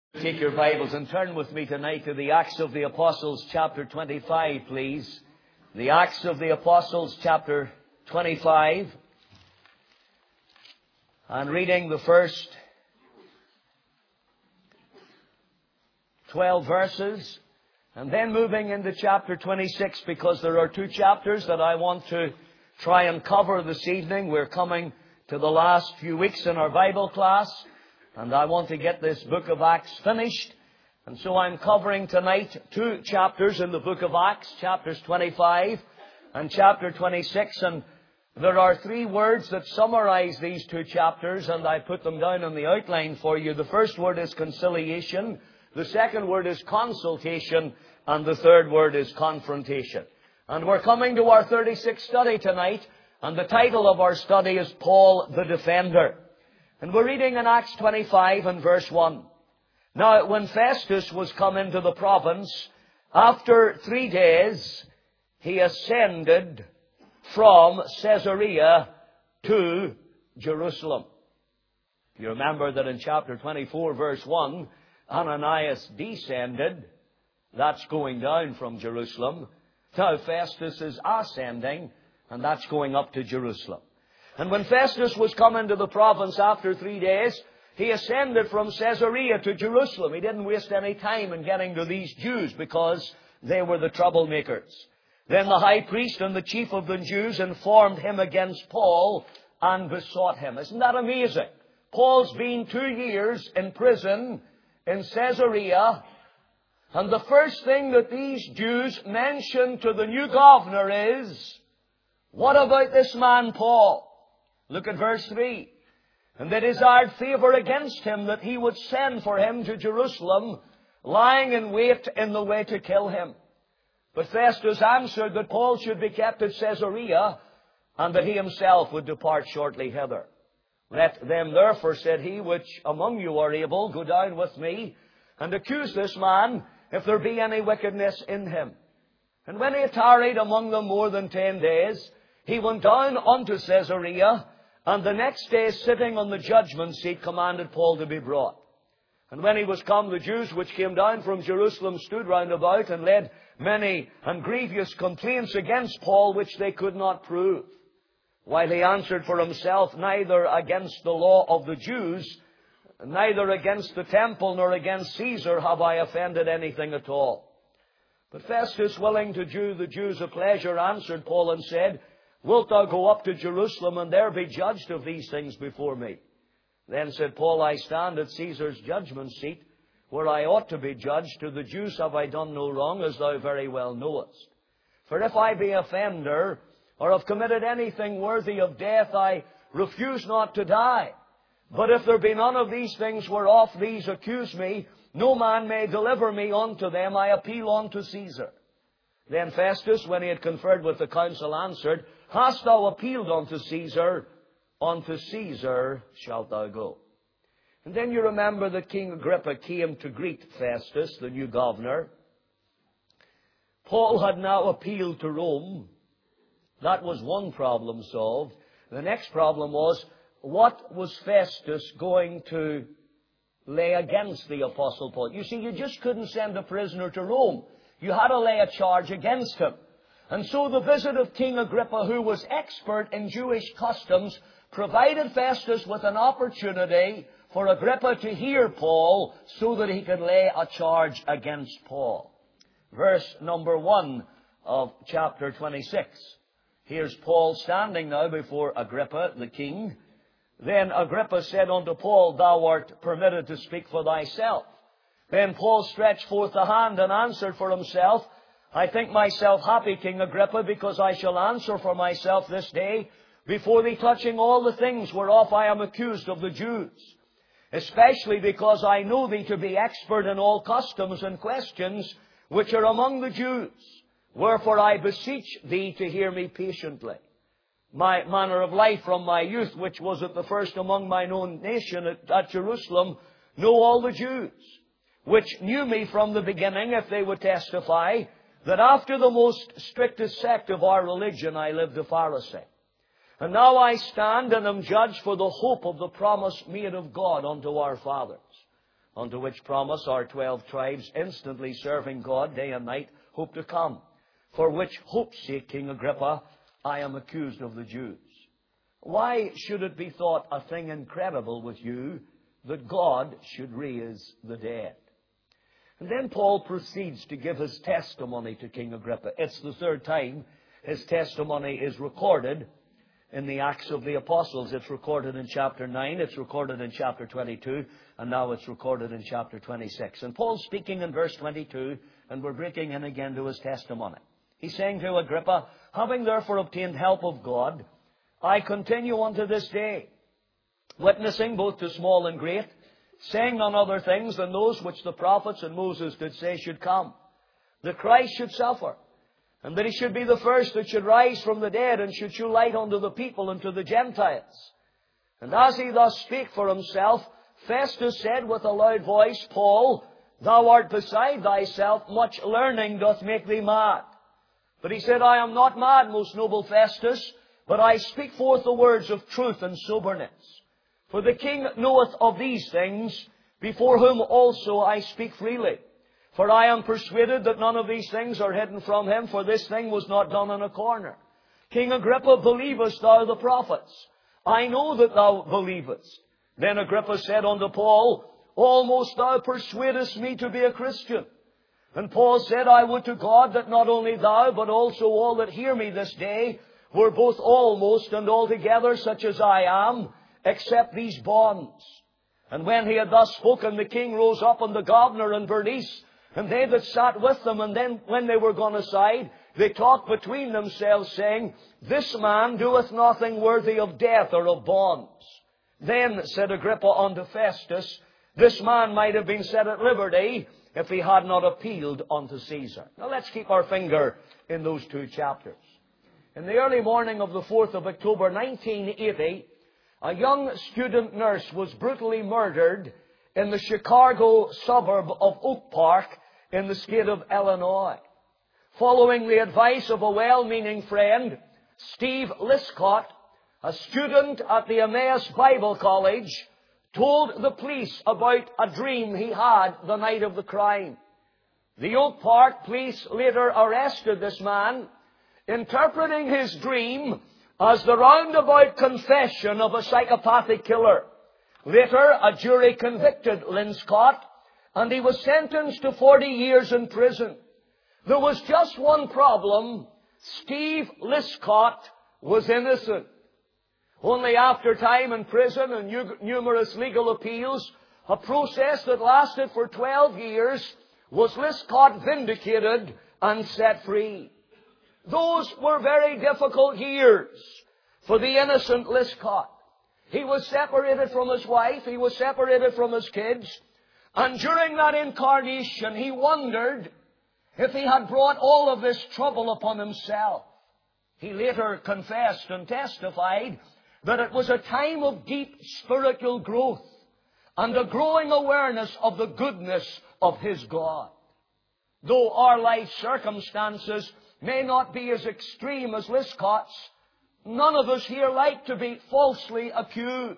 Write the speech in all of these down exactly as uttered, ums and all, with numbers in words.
Take your Bibles and turn with me tonight to the Acts of the Apostles, chapter twenty-five, please. The Acts of the Apostles, chapter twenty-five. And reading the first twelve verses. And then moving into chapter twenty-six, because there are two chapters that I want to try and cover this evening. We're coming to the last few weeks in our Bible class. And I want to get this book of Acts finished. And so I'm covering tonight two chapters in the book of Acts, chapters twenty-five and chapter twenty-six. And there are three words that summarize these two chapters, and I put them down on the outline for you. The first word is conciliation. The second word is consultation. And the third word is confrontation. And we're coming to our thirty-sixth study tonight. And the title of our study is Paul the Defender. And we're reading in Acts twenty-five and verse one. Now, when Festus was come into the province, after three days, he ascended from Caesarea to Jerusalem. You remember that in chapter twenty-four, verse one, Ananias descended. That's going down from Jerusalem. Now, Festus is ascending, and that's going up to Jerusalem. And when Festus was come into the province after three days, he ascended from Caesarea to Jerusalem. He didn't waste any time in getting to these Jews because they were the troublemakers. Then the high priest and the chief of the Jews informed him against Paul and besought him. Isn't that amazing? Paul's been two years in prison in Caesarea. And the first thing that these Jews mentioned to the new governor is, what about this man Paul? Look at verse three. And they desired favor against him, that he would send for him to Jerusalem, lying in wait in the way to kill him. But Festus answered that Paul should be kept at Caesarea, and that he himself would depart shortly hither. Let them therefore, said he, which among you are able, go down with me, and accuse this man, if there be any wickedness in him. And when he had tarried among them more than ten days, he went down unto Caesarea, and the next day, sitting on the judgment seat, commanded Paul to be brought. And when he was come, the Jews which came down from Jerusalem stood round about, and laid many and grievous complaints against Paul, which they could not prove. While he answered for himself, neither against the law of the Jews, neither against the temple, nor against Caesar have I offended anything at all. But Festus, willing to do the Jews a pleasure, answered Paul and said, Wilt thou go up to Jerusalem, and there be judged of these things before me? Then said Paul, I stand at Caesar's judgment seat, where I ought to be judged. To the Jews have I done no wrong, as thou very well knowest. For if I be offender, or have committed anything worthy of death, I refuse not to die. But if there be none of these things whereof these accuse me, no man may deliver me unto them. I appeal unto Caesar. Then Festus, when he had conferred with the council, answered, Hast thou appealed unto Caesar? Unto Caesar shalt thou go. And then you remember that King Agrippa came to greet Festus, the new governor. Paul had now appealed to Rome. That was one problem solved. The next problem was, what was Festus going to lay against the Apostle Paul? You see, you just couldn't send a prisoner to Rome. You had to lay a charge against him. And so the visit of King Agrippa, who was expert in Jewish customs, provided Festus with an opportunity for Agrippa to hear Paul so that he could lay a charge against Paul. Verse number one of chapter twenty-six. Here's Paul standing now before Agrippa, the king. Then Agrippa said unto Paul, Thou art permitted to speak for thyself. Then Paul stretched forth the hand and answered for himself, I think myself happy, King Agrippa, because I shall answer for myself this day before thee touching all the things whereof I am accused of the Jews, especially because I know thee to be expert in all customs and questions which are among the Jews. Wherefore I beseech thee to hear me patiently. My manner of life from my youth, which was at the first among mine own nation at, at Jerusalem, know all the Jews, which knew me from the beginning, if they would testify, that after the most strictest sect of our religion I lived a Pharisee. And now I stand and am judged for the hope of the promise made of God unto our fathers, unto which promise our twelve tribes, instantly serving God day and night, hope to come. For which hope's sake, King Agrippa, I am accused of the Jews. Why should it be thought a thing incredible with you that God should raise the dead? And then Paul proceeds to give his testimony to King Agrippa. It's the third time his testimony is recorded in the Acts of the Apostles. It's recorded in chapter nine, it's recorded in chapter twenty-two, and now it's recorded in chapter twenty-six. And Paul's speaking in verse twenty-two, and we're breaking in again to his testimony. He's saying to Agrippa, having therefore obtained help of God, I continue unto this day, witnessing both to small and great, saying none other things than those which the prophets and Moses did say should come, that Christ should suffer, and that he should be the first that should rise from the dead, and should shew light unto the people and to the Gentiles. And as he thus spake for himself, Festus said with a loud voice, Paul, thou art beside thyself, much learning doth make thee mad. But he said, I am not mad, most noble Festus, but I speak forth the words of truth and soberness. For the king knoweth of these things, before whom also I speak freely. For I am persuaded that none of these things are hidden from him, for this thing was not done in a corner. King Agrippa, believest thou the prophets? I know that thou believest. Then Agrippa said unto Paul, almost thou persuadest me to be a Christian. And Paul said, I would to God that not only thou, but also all that hear me this day, were both almost and altogether such as I am, except these bonds. And when he had thus spoken, the king rose up, and the governor and Bernice, and they that sat with them, and then when they were gone aside, they talked between themselves, saying, this man doeth nothing worthy of death or of bonds. Then said Agrippa unto Festus, this man might have been set at liberty, if he had not appealed unto Caesar. Now let's keep our finger in those two chapters. In the early morning of the fourth of October, nineteen eighty, a young student nurse was brutally murdered in the Chicago suburb of Oak Park in the state of Illinois. Following the advice of a well-meaning friend, Steve Liscott, a student at the Emmaus Bible College, told the police about a dream he had the night of the crime. The Oak Park police later arrested this man, interpreting his dream as the roundabout confession of a psychopathic killer. Later, a jury convicted Linscott, and he was sentenced to forty years in prison. There was just one problem. Steve Liscott was innocent. Only after time in prison and numerous legal appeals, a process that lasted for twelve years, was Liscott vindicated and set free. Those were very difficult years for the innocent Liscott. He was separated from his wife. He was separated from his kids. And during that incarnation, he wondered if he had brought all of this trouble upon himself. He later confessed and testified that it was a time of deep spiritual growth and a growing awareness of the goodness of his God. Though our life circumstances may not be as extreme as Liscott's, none of us here like to be falsely accused.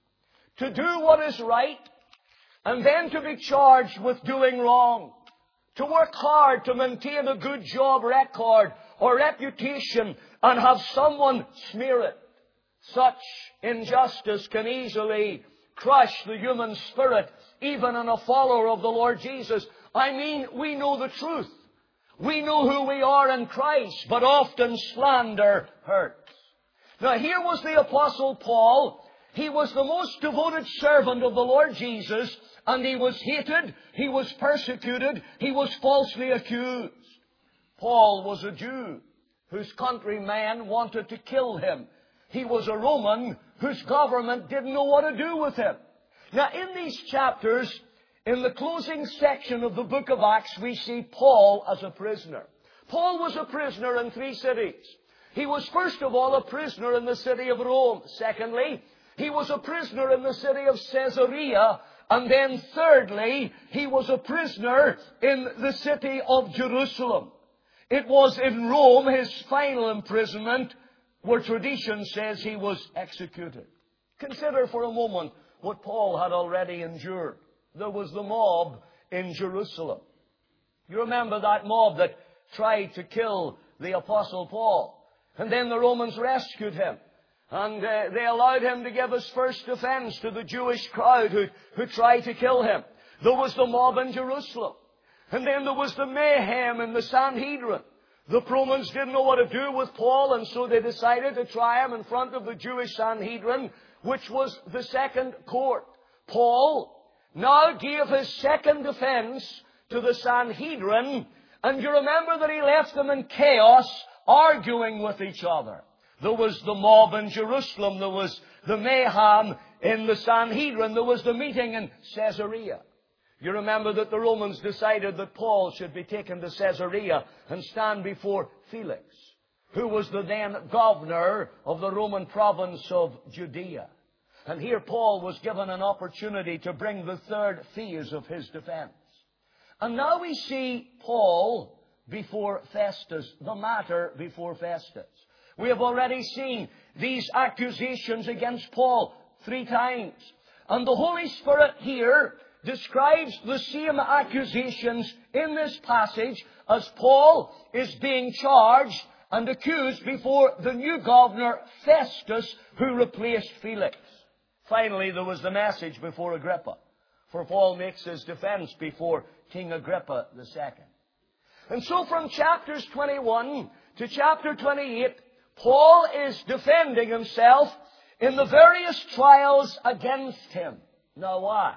To do what is right and then to be charged with doing wrong. To work hard to maintain a good job record or reputation and have someone smear it. Such injustice can easily crush the human spirit, even in a follower of the Lord Jesus. I mean, we know the truth. We know who we are in Christ, but often slander hurts. Now, here was the Apostle Paul. He was the most devoted servant of the Lord Jesus, and he was hated, he was persecuted, he was falsely accused. Paul was a Jew whose countrymen wanted to kill him. He was a Roman whose government didn't know what to do with him. Now, in these chapters, in the closing section of the book of Acts, we see Paul as a prisoner. Paul was a prisoner in three cities. He was first of all a prisoner in the city of Rome. Secondly, he was a prisoner in the city of Caesarea. And then thirdly, he was a prisoner in the city of Jerusalem. It was in Rome, his final imprisonment, where tradition says he was executed. Consider for a moment what Paul had already endured. there was the mob in Jerusalem. You remember that mob that tried to kill the Apostle Paul. And then the Romans rescued him. And uh, they allowed him to give his first defense to the Jewish crowd who, who tried to kill him. There was the mob in Jerusalem. And then there was the mayhem in the Sanhedrin. The Romans didn't know what to do with Paul, and so they decided to try him in front of the Jewish Sanhedrin, which was the second court. Paul now gave his second defense to the Sanhedrin, and you remember that he left them in chaos, arguing with each other. There was the mob in Jerusalem. There was the mayhem in the Sanhedrin. There was the meeting in Caesarea. You remember that the Romans decided that Paul should be taken to Caesarea and stand before Felix, who was the then governor of the Roman province of Judea. And here Paul was given an opportunity to bring the third phase of his defense. And now we see Paul before Festus, the matter before Festus. We have already seen these accusations against Paul three times. And the Holy Spirit here describes the same accusations in this passage as Paul is being charged and accused before the new governor Festus, who replaced Felix. Finally, there was the message before Agrippa, for Paul makes his defense before King Agrippa the Second. And so from chapters twenty-one to chapter twenty-eight, Paul is defending himself in the various trials against him. Now why?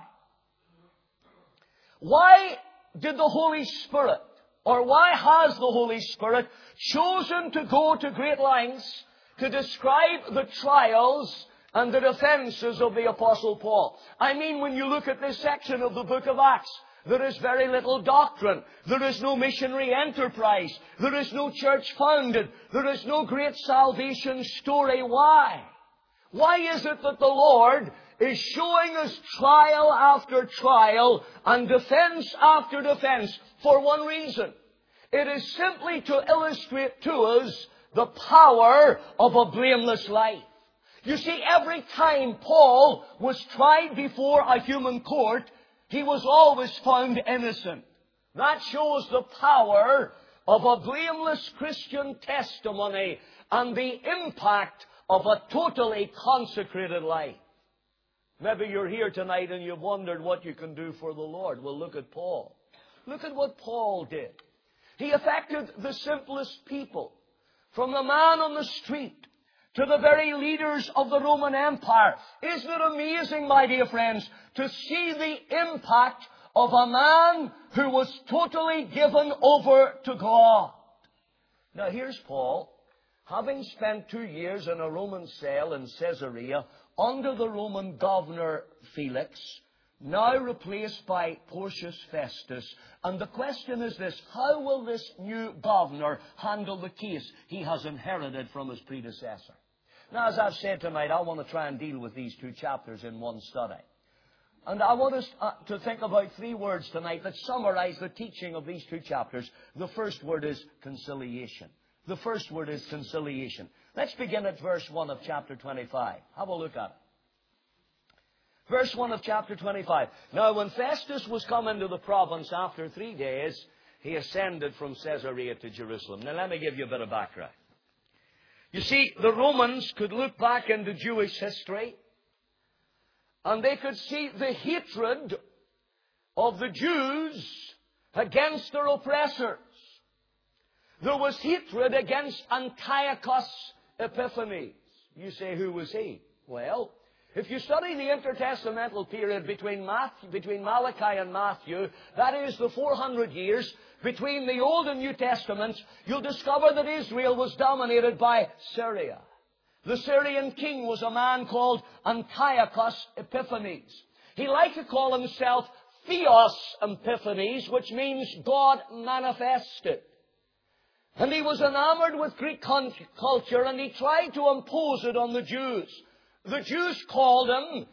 Why did the Holy Spirit, or why has the Holy Spirit chosen to go to great lengths to describe the trials and the defenses of the Apostle Paul? I mean, when you look at this section of the book of Acts, there is very little doctrine. There is no missionary enterprise. There is no church founded. There is no great salvation story. Why? Why is it that the Lord is showing us trial after trial and defense after defense? For one reason. It is simply to illustrate to us the power of a blameless life. You see, every time Paul was tried before a human court, he was always found innocent. That shows the power of a blameless Christian testimony and the impact of a totally consecrated life. Maybe you're here tonight and you've wondered what you can do for the Lord. Well, look at Paul. Look at what Paul did. He affected the simplest people, from the man on the street to the very leaders of the Roman Empire. Isn't it amazing, my dear friends, to see the impact of a man who was totally given over to God? Now here's Paul, having spent two years in a Roman cell in Caesarea under the Roman governor Felix, now replaced by Porcius Festus. And the question is this: how will this new governor handle the case he has inherited from his predecessor? Now, as I've said tonight, I want to try and deal with these two chapters in one study. And I want us uh, to think about three words tonight that summarize the teaching of these two chapters. The first word is conciliation. The first word is conciliation. Let's begin at verse one of chapter twenty-five. Have a look at it. Verse one of chapter twenty-five. Now, when Festus was come into the province after three days, he ascended from Caesarea to Jerusalem. Now, let me give you a bit of background. You see, the Romans could look back into Jewish history, and they could see the hatred of the Jews against their oppressors. There was hatred against Antiochus Epiphanes. You say, who was he? Well, if you study the intertestamental period between, Matthew, between Malachi and Matthew, that is the four hundred years between the Old and New Testaments, you'll discover that Israel was dominated by Syria. The Syrian king was a man called Antiochus Epiphanes. He liked to call himself Theos Epiphanes, which means God manifested. And he was enamored with Greek culture, and he tried to impose it on the Jews. The Jews called him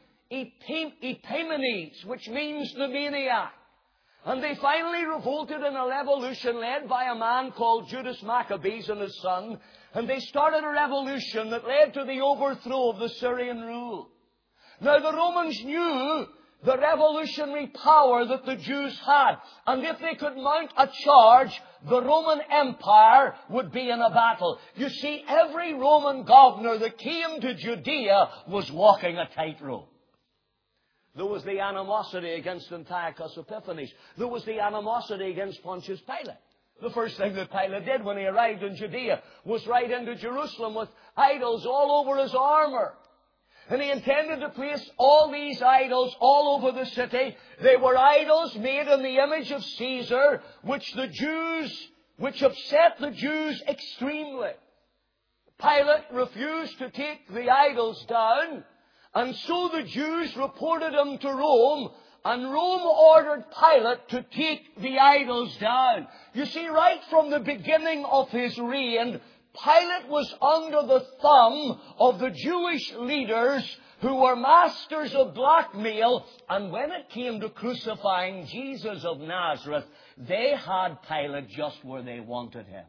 Epimanes, which means the maniac. And they finally revolted in a revolution led by a man called Judas Maccabees and his son. And they started a revolution that led to the overthrow of the Syrian rule. Now, the Romans knew the revolutionary power that the Jews had. And if they could mount a charge, the Roman Empire would be in a battle. You see, every Roman governor that came to Judea was walking a tightrope. There was the animosity against Antiochus Epiphanes. There was the animosity against Pontius Pilate. The first thing that Pilate did when he arrived in Judea was ride into Jerusalem with idols all over his armor. And he intended to place all these idols all over the city. They were idols made in the image of Caesar, which the Jews, which upset the Jews extremely. Pilate refused to take the idols down, and so the Jews reported him to Rome, and Rome ordered Pilate to take the idols down. You see, right from the beginning of his reign, Pilate was under the thumb of the Jewish leaders who were masters of blackmail, and when it came to crucifying Jesus of Nazareth, they had Pilate just where they wanted him.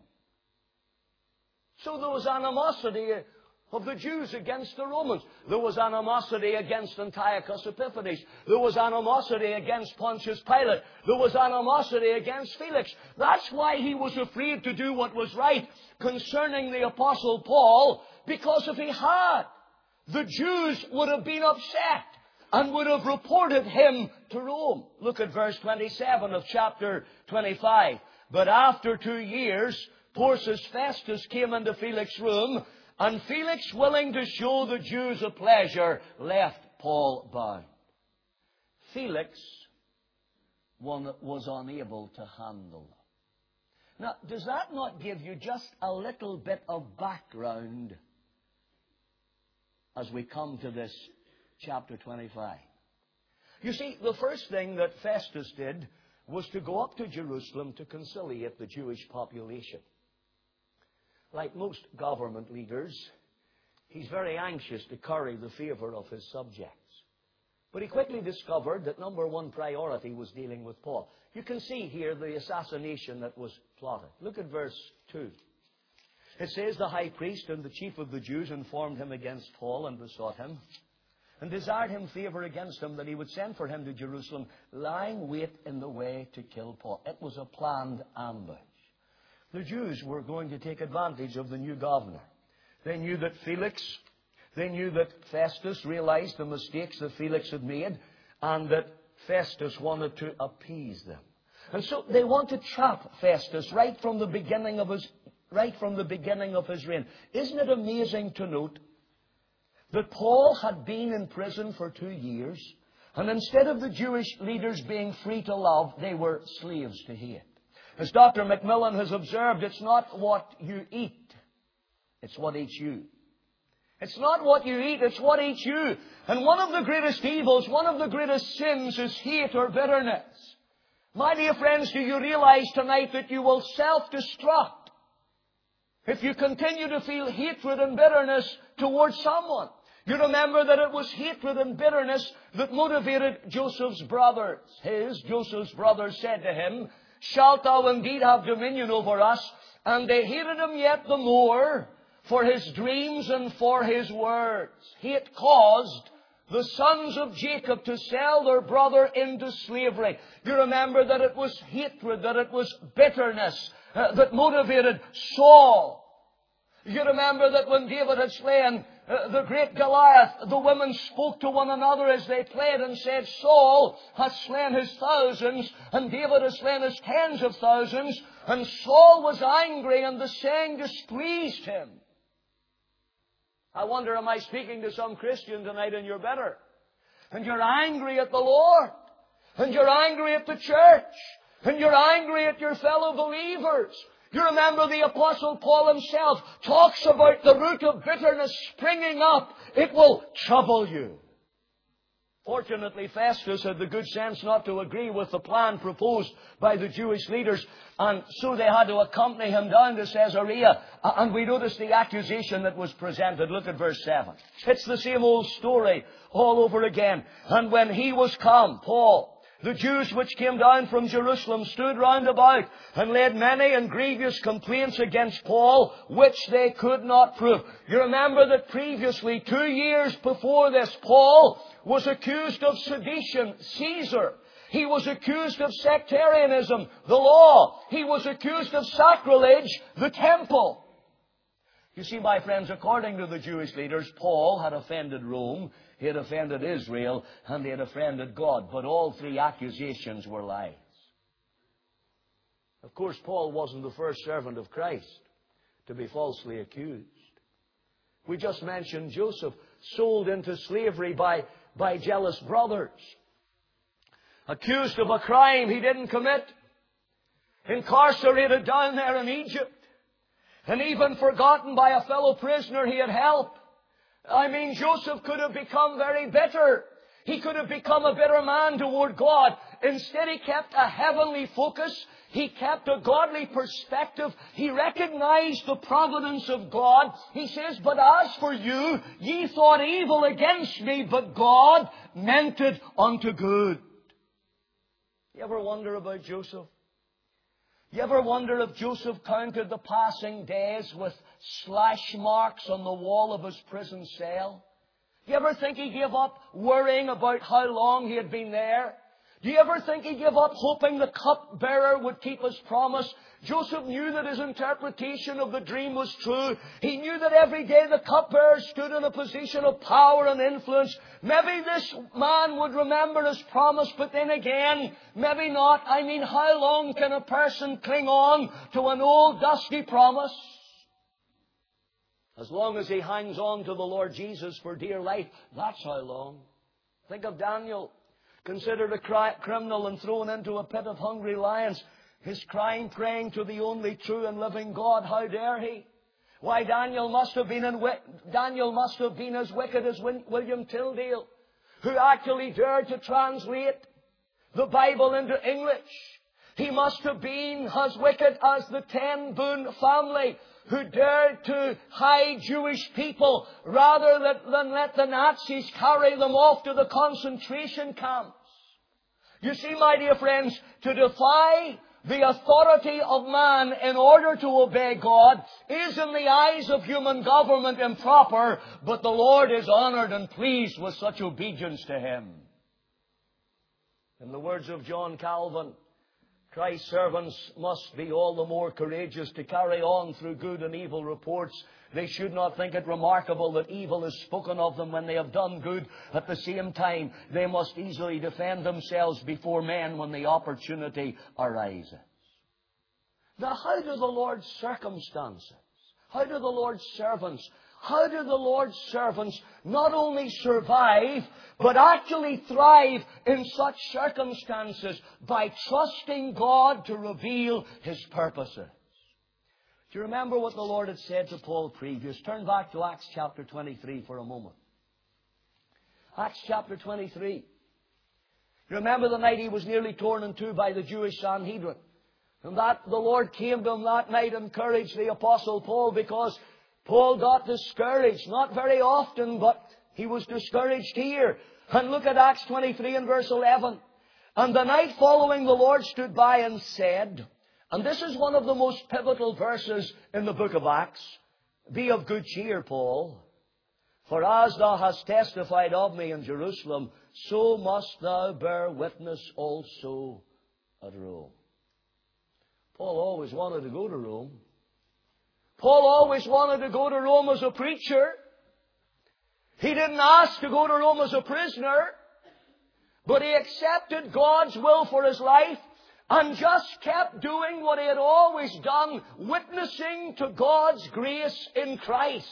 So there was animosity of the Jews against the Romans. There was animosity against Antiochus Epiphanes. There was animosity against Pontius Pilate. There was animosity against Felix. That's why he was afraid to do what was right concerning the Apostle Paul, because if he had, the Jews would have been upset and would have reported him to Rome. Look at verse twenty-seven of chapter twenty-five. But after two years, Porcius Festus came into Felix's room, and Felix, willing to show the Jews a pleasure, left Paul bound. Felix was unable to handle them. Now, does that not give you just a little bit of background as we come to this chapter twenty-five? You see, the first thing that Festus did was to go up to Jerusalem to conciliate the Jewish population. Like most government leaders, he's very anxious to curry the favor of his subjects. But he quickly discovered that number one priority was dealing with Paul. You can see here the assassination that was plotted. Look at verse two. It says, the high priest and the chief of the Jews informed him against Paul and besought him, and desired him favor against him, that he would send for him to Jerusalem, lying wait in the way to kill Paul. It was a planned ambush. The Jews were going to take advantage of the new governor. They knew that Felix, they knew that Festus realized the mistakes that Felix had made, and that Festus wanted to appease them. And so they want to trap Festus right from the beginning of his, right from the beginning of his reign. Isn't it amazing to note that Paul had been in prison for two years, and instead of the Jewish leaders being free to love, they were slaves to hate. As Doctor Macmillan has observed, it's not what you eat, it's what eats you. It's not what you eat, it's what eats you. And one of the greatest evils, one of the greatest sins is hate or bitterness. My dear friends, do you realize tonight that you will self-destruct if you continue to feel hatred and bitterness towards someone? You remember that it was hatred and bitterness that motivated Joseph's brothers. His, Joseph's brothers, said to him, shalt thou indeed have dominion over us? And they hated him yet the more for his dreams and for his words. Hate caused the sons of Jacob to sell their brother into slavery. You remember that it was hatred, that it was bitterness uh, that motivated Saul. You remember that when David had slain uh, the great Goliath, the women spoke to one another as they played and said, Saul has slain his thousands and David has slain his tens of thousands. And Saul was angry and the saying displeased him. I wonder, am I speaking to some Christian tonight and you're bitter? And you're angry at the Lord. And you're angry at the church. And you're angry at your fellow believers. You remember the Apostle Paul himself talks about the root of bitterness springing up. It will trouble you. Fortunately, Festus had the good sense not to agree with the plan proposed by the Jewish leaders, and so they had to accompany him down to Caesarea. And we notice the accusation that was presented. Look at verse seven. It's the same old story all over again. And when he was come, Paul, The Jews which came down from Jerusalem stood round about and laid many and grievous complaints against Paul, which they could not prove. You remember that previously, two years before this, Paul was accused of sedition, Caesar. He was accused of sectarianism, the law. He was accused of sacrilege, the temple. You see, my friends, according to the Jewish leaders, Paul had offended Rome, he had offended Israel, and he had offended God. But all three accusations were lies. Of course, Paul wasn't the first servant of Christ to be falsely accused. We just mentioned Joseph, sold into slavery by, by jealous brothers. Accused of a crime he didn't commit. Incarcerated down there in Egypt. And even forgotten by a fellow prisoner he had helped. I mean, Joseph could have become very bitter. He could have become a bitter man toward God. Instead, he kept a heavenly focus. He kept a godly perspective. He recognized the providence of God. He says, "But as for you, ye thought evil against me, but God meant it unto good." You ever wonder about Joseph? You ever wonder if Joseph counted the passing days with slash marks on the wall of his prison cell? Do you ever think he gave up worrying about how long he had been there? Do you ever think he gave up hoping the cupbearer would keep his promise? Joseph knew that his interpretation of the dream was true. He knew that every day the cupbearer stood in a position of power and influence. Maybe this man would remember his promise, but then again, maybe not. I mean, how long can a person cling on to an old dusty promise? As long as he hangs on to the Lord Jesus for dear life, that's how long. Think of Daniel, considered a cri- criminal and thrown into a pit of hungry lions. His crime praying to the only true and living God. How dare he? Why, Daniel must have been in, Daniel must have been as wicked as William Tyndale, who actually dared to translate the Bible into English. He must have been as wicked as the Ten Boom family, who dared to hide Jewish people rather than let the Nazis carry them off to the concentration camps. You see, my dear friends, to defy the authority of man in order to obey God is in the eyes of human government improper, but the Lord is honored and pleased with such obedience to Him. In the words of John Calvin, Christ's servants must be all the more courageous to carry on through good and evil reports. They should not think it remarkable that evil is spoken of them when they have done good. At the same time, they must easily defend themselves before men when the opportunity arises. Now, how do the Lord's circumstances, how do the Lord's servants, how do the Lord's servants not only survive, but actually thrive in such circumstances? By trusting God to reveal His purposes. Do you remember what the Lord had said to Paul previous? Turn back to Acts chapter twenty-three for a moment. Acts chapter twenty-three. You remember the night he was nearly torn in two by the Jewish Sanhedrin. And that the Lord came to him that night and encouraged the Apostle Paul, because Paul got discouraged. Not very often, but he was discouraged here. And look at Acts twenty-three and verse eleven. "And the night following the Lord stood by and said," and this is one of the most pivotal verses in the book of Acts, "Be of good cheer, Paul, for as thou hast testified of me in Jerusalem, so must thou bear witness also at Rome." Paul always wanted to go to Rome. Paul always wanted to go to Rome as a preacher. He didn't ask to go to Rome as a prisoner, but he accepted God's will for his life and just kept doing what he had always done, witnessing to God's grace in Christ.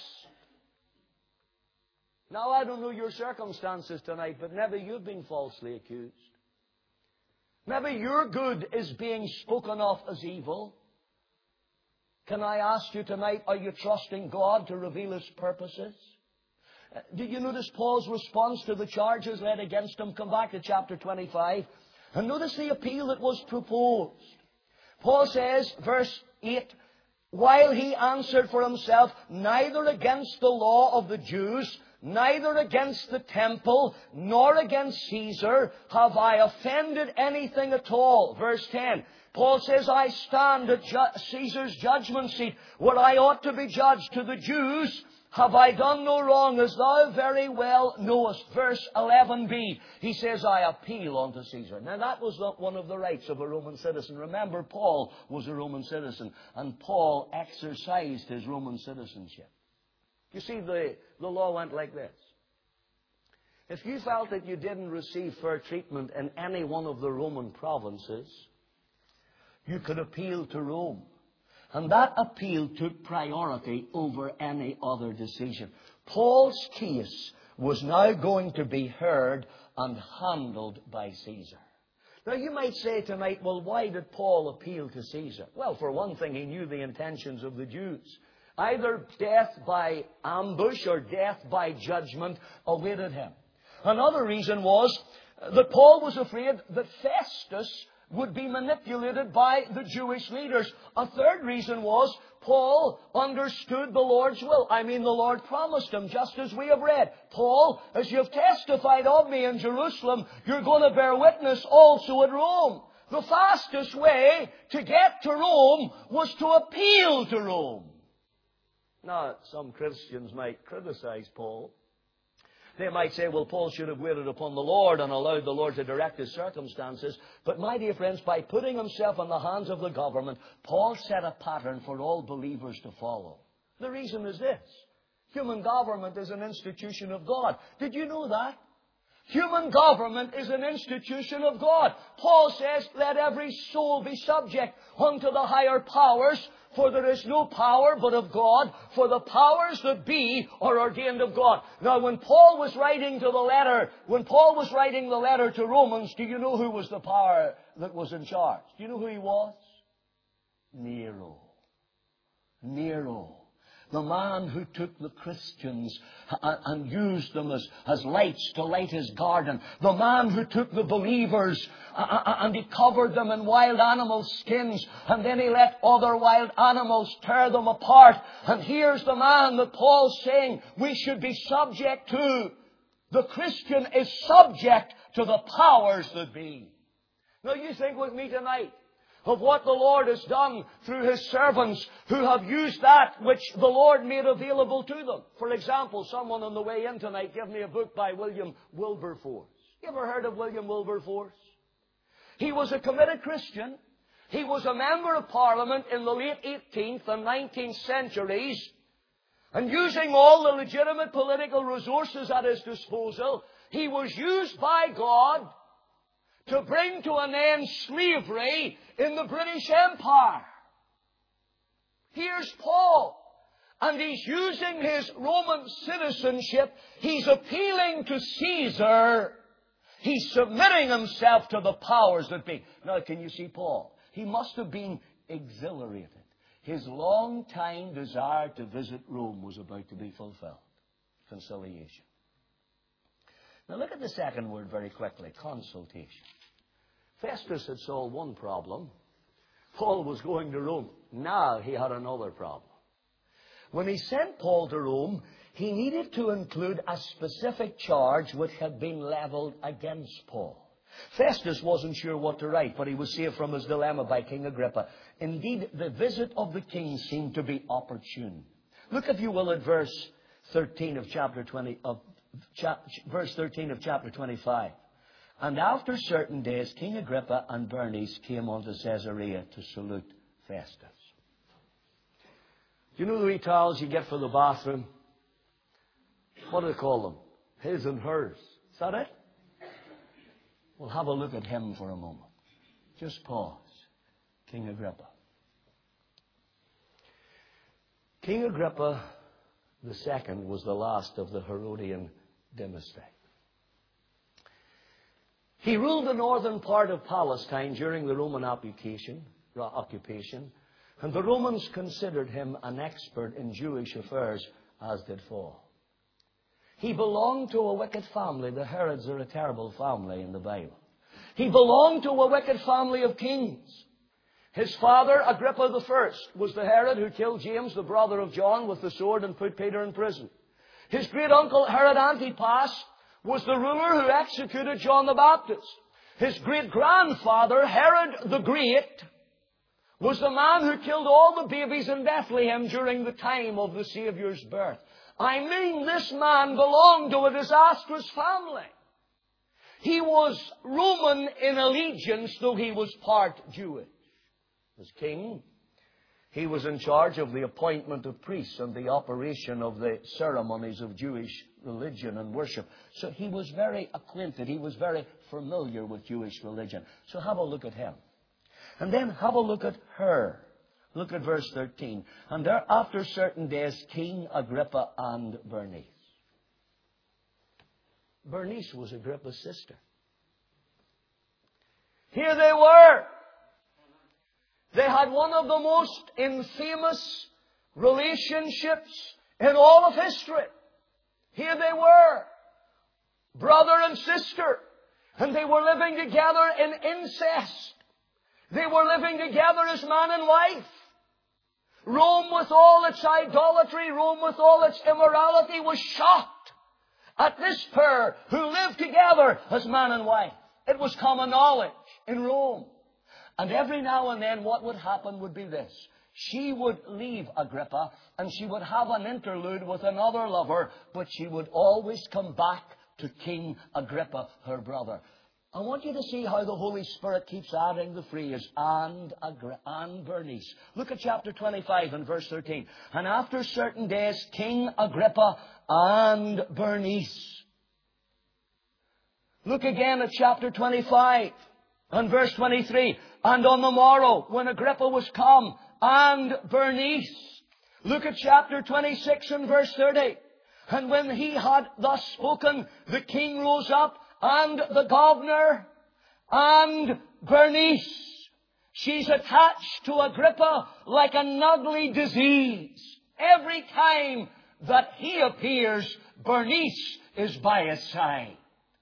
Now, I don't know your circumstances tonight, but maybe you've been falsely accused. Maybe your good is being spoken of as evil. Can I ask you tonight, are you trusting God to reveal His purposes? Do you notice Paul's response to the charges laid against him? Come back to chapter twenty-five. And notice the appeal that was proposed. Paul says, verse eight, "While he answered for himself, neither against the law of the Jews, neither against the temple nor against Caesar have I offended anything at all. Verse ten. Paul says, I stand at ju- Caesar's judgment seat where I ought to be judged. To the Jews have I done no wrong, as thou very well knowest. Verse eleven b. He says, I appeal unto Caesar. Now that was not one of the rights of a Roman citizen. Remember, Paul was a Roman citizen, and Paul exercised his Roman citizenship. You see, the, the law went like this. If you felt that you didn't receive fair treatment in any one of the Roman provinces, you could appeal to Rome. And that appeal took priority over any other decision. Paul's case was now going to be heard and handled by Caesar. Now you might say tonight, well, why did Paul appeal to Caesar? Well, for one thing, he knew the intentions of the Jews. Either death by ambush or death by judgment awaited him. Another reason was that Paul was afraid that Festus would be manipulated by the Jewish leaders. A third reason was Paul understood the Lord's will. I mean, the Lord promised him, just as we have read, Paul, as you have testified of me in Jerusalem, you're going to bear witness also at Rome. The fastest way to get to Rome was to appeal to Rome. Now, some Christians might criticize Paul. They might say, well, Paul should have waited upon the Lord and allowed the Lord to direct his circumstances. But my dear friends, by putting himself in the hands of the government, Paul set a pattern for all believers to follow. The reason is this. Human government is an institution of God. Did you know that? Human government is an institution of God. Paul says, let every soul be subject unto the higher powers, for there is no power but of God, for the powers that be are ordained of God. Now, when Paul was writing to the letter, when Paul was writing the letter to Romans, do you know who was the power that was in charge? Do you know who he was? Nero. Nero. The man who took the Christians and used them as, as lights to light his garden. The man who took the believers and he covered them in wild animal skins. And then he let other wild animals tear them apart. And here's the man that Paul's saying we should be subject to. The Christian is subject to the powers that be. Now you think with me tonight of what the Lord has done through His servants who have used that which the Lord made available to them. For example, someone on the way in tonight gave me a book by William Wilberforce. You ever heard of William Wilberforce? He was a committed Christian. He was a member of Parliament in the late eighteenth and nineteenth centuries. And using all the legitimate political resources at his disposal, he was used by God to bring to an end slavery in the British Empire. Here's Paul, and he's using his Roman citizenship. He's appealing to Caesar. He's submitting himself to the powers that be. Now, can you see Paul? He must have been exhilarated. His long-time desire to visit Rome was about to be fulfilled. Conciliation. Now, look at the second word very quickly. Consultation. Festus had solved one problem. Paul was going to Rome. Now he had another problem. When he sent Paul to Rome, he needed to include a specific charge which had been leveled against Paul. Festus wasn't sure what to write, but he was saved from his dilemma by King Agrippa. Indeed, the visit of the king seemed to be opportune. Look, if you will, at verse thirteen of chapter twenty of cha- verse thirteen of chapter twenty-five. And after certain days, King Agrippa and Bernice came unto Caesarea to salute Festus. Do you know the wee towels you get for the bathroom? What do they call them? His and hers. Is that it? We'll have a look at him for a moment. Just pause. King Agrippa. King Agrippa the second was the last of the Herodian dynasty. He ruled the northern part of Palestine during the Roman occupation, occupation, and the Romans considered him an expert in Jewish affairs, as did Paul. He belonged to a wicked family. The Herods are a terrible family in the Bible. He belonged to a wicked family of kings. His father, Agrippa the First, was the Herod who killed James, the brother of John, with the sword and put Peter in prison. His great-uncle Herod Antipas was the ruler who executed John the Baptist. His great-grandfather, Herod the Great, was the man who killed all the babies in Bethlehem during the time of the Saviour's birth. I mean, this man belonged to a disastrous family. He was Roman in allegiance, though he was part Jewish. As king, he was in charge of the appointment of priests and the operation of the ceremonies of Jewish religion and worship. So he was very acquainted. He was very familiar with Jewish religion. So have a look at him. And then have a look at her. Look at verse thirteen. And there, after certain days, King Agrippa and Bernice. Bernice was Agrippa's sister. Here they were. They had one of the most infamous relationships in all of history. Here they were, brother and sister, and they were living together in incest. They were living together as man and wife. Rome, with all its idolatry, Rome, with all its immorality, was shocked at this pair who lived together as man and wife. It was common knowledge in Rome. And every now and then what would happen would be this. She would leave Agrippa and she would have an interlude with another lover, but she would always come back to King Agrippa, her brother. I want you to see how the Holy Spirit keeps adding the phrase, and, Agri- and Bernice. Look at chapter twenty-five and verse thirteen. And after certain days, King Agrippa and Bernice. Look again at chapter twenty-five and verse twenty-three. And on the morrow, when Agrippa was come, and Bernice. Look at chapter twenty-six and verse thirty. And when he had thus spoken, the king rose up, and the governor, and Bernice. She's attached to Agrippa like an ugly disease. Every time that he appears, Bernice is by his side.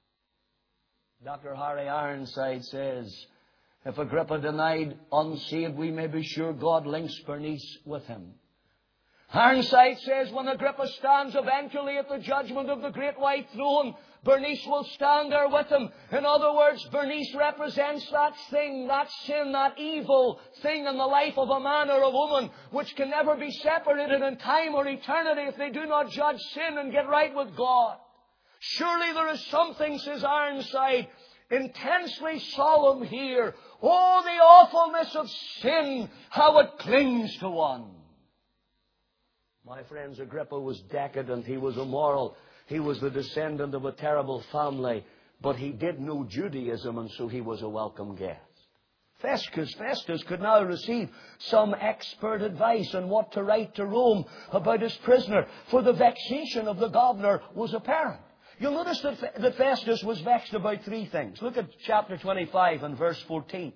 Doctor Harry Ironside says, if Agrippa denied unsaved, we may be sure God links Bernice with him. Ironside says, when Agrippa stands eventually at the judgment of the great white throne, Bernice will stand there with him. In other words, Bernice represents that thing, that sin, that evil thing in the life of a man or a woman, which can never be separated in time or eternity if they do not judge sin and get right with God. Surely there is something, says Ironside, intensely solemn here. Oh, the awfulness of sin, how it clings to one. My friends, Agrippa was decadent. He was immoral. He was the descendant of a terrible family. But he did know Judaism, and so he was a welcome guest. Festus, Festus could now receive some expert advice on what to write to Rome about his prisoner, for the vexation of the governor was apparent. You'll notice that, that Festus was vexed about three things. Look at chapter twenty-five and verse fourteen.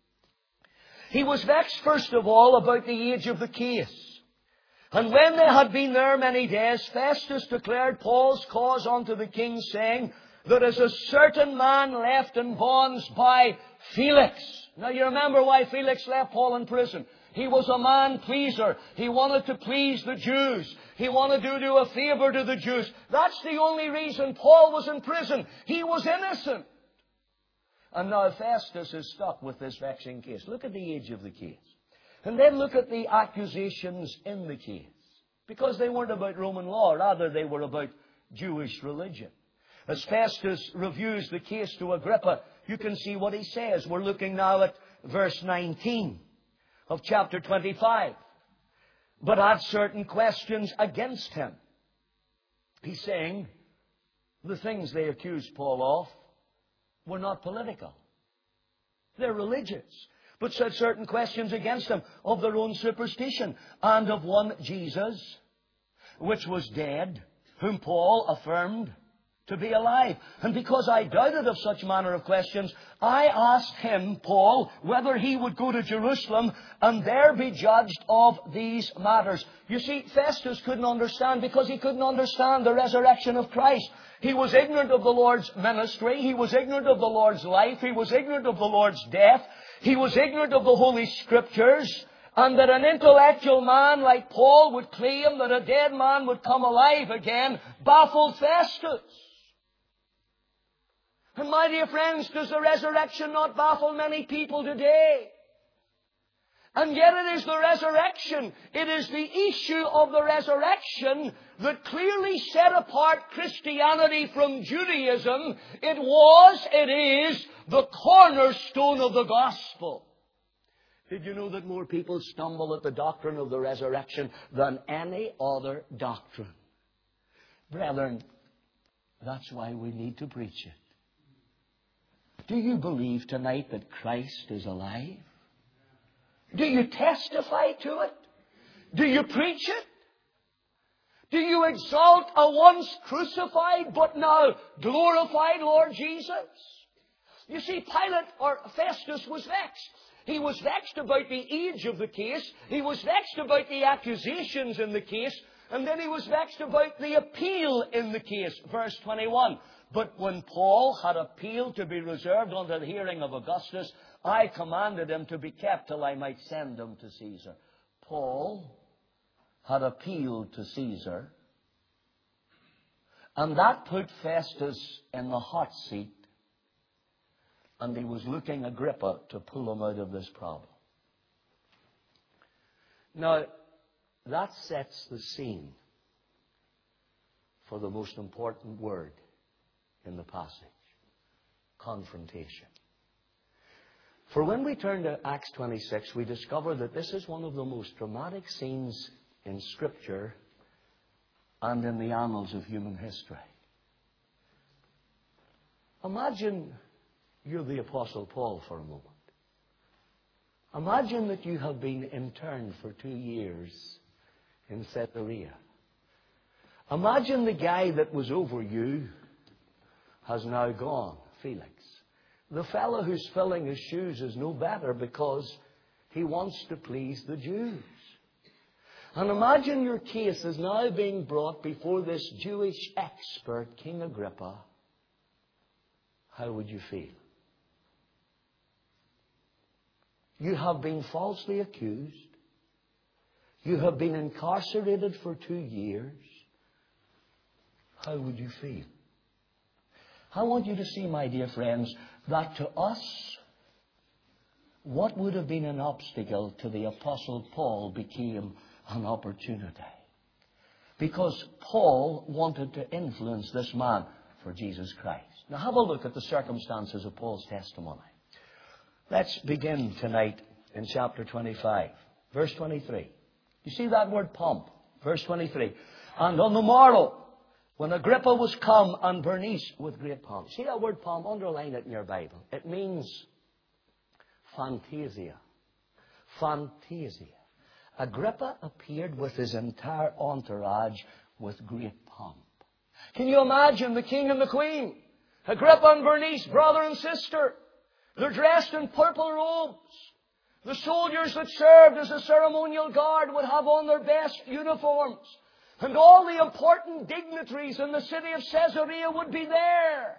He was vexed, first of all, about the age of the case. And when they had been there many days, Festus declared Paul's cause unto the king, saying, that is a certain man left in bonds by Felix. Now you remember why Felix left Paul in prison. He was a man-pleaser. He wanted to please the Jews. He wanted to do a favor to the Jews. That's the only reason Paul was in prison. He was innocent. And now Festus is stuck with this vexing case. Look at the age of the case. And then look at the accusations in the case. Because they weren't about Roman law. Rather, they were about Jewish religion. As Festus reviews the case to Agrippa, you can see what he says. We're looking now at verse nineteen of chapter twenty-five. But had certain questions against him. He's saying the things they accused Paul of were not political. They're religious. But said certain questions against him of their own superstition, and of one Jesus, which was dead, whom Paul affirmed to be alive. And because I doubted of such manner of questions, I asked him, Paul, whether he would go to Jerusalem and there be judged of these matters. You see, Festus couldn't understand because he couldn't understand the resurrection of Christ. He was ignorant of the Lord's ministry. He was ignorant of the Lord's life. He was ignorant of the Lord's death. He was ignorant of the Holy Scriptures. and that an intellectual man like Paul would claim that a dead man would come alive again, baffled Festus. And my dear friends, does the resurrection not baffle many people today? And yet it is the resurrection, it is the issue of the resurrection that clearly set apart Christianity from Judaism. It was, it is, the cornerstone of the gospel. Did you know that more people stumble at the doctrine of the resurrection than any other doctrine? Brethren, that's why we need to preach it. Do you believe tonight that Christ is alive? Do you testify to it? Do you preach it? Do you exalt a once crucified but now glorified Lord Jesus? You see, Pilate or Festus was vexed. He was vexed about the age of the case. He was vexed about the accusations in the case. And then he was vexed about the appeal in the case. Verse twenty-one. But when Paul had appealed to be reserved unto the hearing of Augustus, I commanded him to be kept till I might send him to Caesar. Paul had appealed to Caesar, and that put Festus in the hot seat, and he was looking Agrippa to pull him out of this problem. Now, that sets the scene for the most important word in the passage: confrontation. For when we turn to Acts twenty-six, we discover that this is one of the most dramatic scenes in Scripture and in the annals of human history. Imagine you're the Apostle Paul for a moment. Imagine that you have been interned for two years in Caesarea. Imagine the guy that was over you has now gone, Felix. The fellow who's filling his shoes is no better because he wants to please the Jews. And imagine your case is now being brought before this Jewish expert, King Agrippa. How would you feel? You have been falsely accused. You have been incarcerated for two years. How would you feel? I want you to see, my dear friends, that to us, what would have been an obstacle to the Apostle Paul became an opportunity. Because Paul wanted to influence this man for Jesus Christ. Now have a look at the circumstances of Paul's testimony. Let's begin tonight in chapter twenty-five, verse twenty-three. You see that word pomp? Verse twenty-three. And on the morrow, when Agrippa was come, and Bernice with great pomp. See that word pomp? Underline it in your Bible. It means fantasia. Fantasia. Agrippa appeared with his entire entourage with great pomp. Can you imagine the king and the queen? Agrippa and Bernice, brother and sister. They're dressed in purple robes. The soldiers that served as a ceremonial guard would have on their best uniforms. And all the important dignitaries in the city of Caesarea would be there.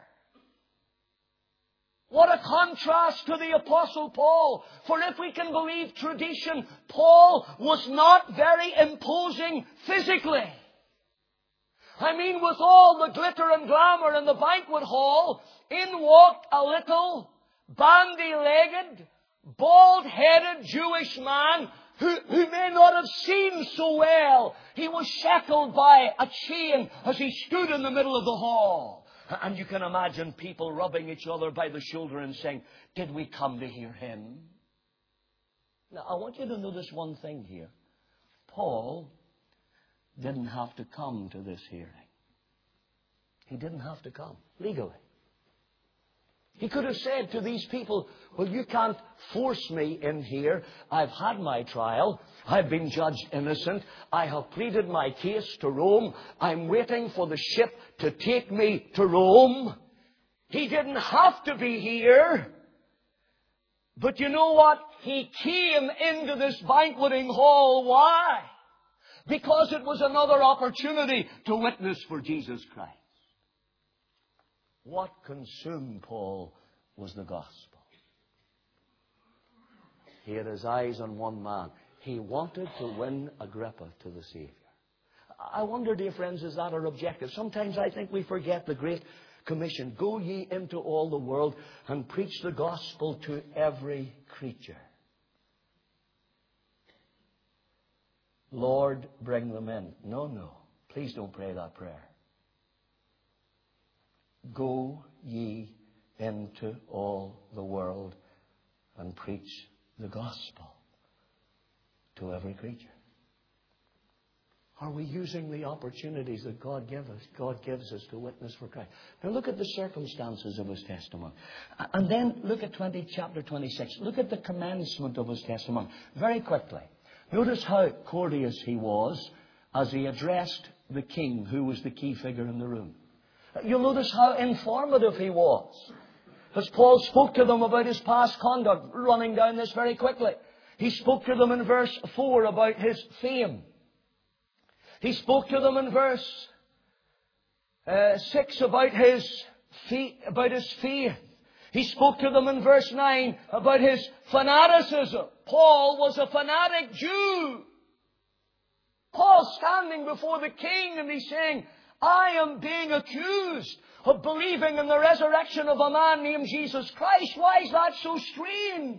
What a contrast to the Apostle Paul. For if we can believe tradition, Paul was not very imposing physically. I mean, with all the glitter and glamour in the banquet hall, in walked a little, bandy-legged, bald-headed Jewish man who, who may not have seen so well. He was shackled by a chain as he stood in the middle of the hall. And you can imagine people rubbing each other by the shoulder and saying, "Did we come to hear him?" Now, I want you to notice one thing here. Paul didn't have to come to this hearing. He didn't have to come legally. He could have said to these people, "Well, you can't force me in here. I've had my trial. I've been judged innocent. I have pleaded my case to Rome. I'm waiting for the ship to take me to Rome." He didn't have to be here. But you know what? He came into this banqueting hall. Why? Because it was another opportunity to witness for Jesus Christ. What consumed Paul was the gospel. He had his eyes on one man. He wanted to win Agrippa to the Savior. I wonder, dear friends, is that our objective? Sometimes I think we forget the Great Commission. Go ye into all the world and preach the gospel to every creature. Lord, bring them in. No, no. Please don't pray that prayer. Go ye into all the world and preach the gospel to every creature. Are we using the opportunities that God gives us? God gives us to witness for Christ. Now look at the circumstances of his testimony. And then look at twenty, chapter twenty-six. Look at the commencement of his testimony. Very quickly. Notice how courteous he was as he addressed the king, who was the key figure in the room. You'll notice how informative he was. As Paul spoke to them about his past conduct, running down this very quickly. He spoke to them in verse four about his fame. He spoke to them in verse uh, six about his, fe- about his faith. He spoke to them in verse nine about his fanaticism. Paul was a fanatic Jew. Paul's standing before the king and he's saying, I am being accused of believing in the resurrection of a man named Jesus Christ. Why is that so strange?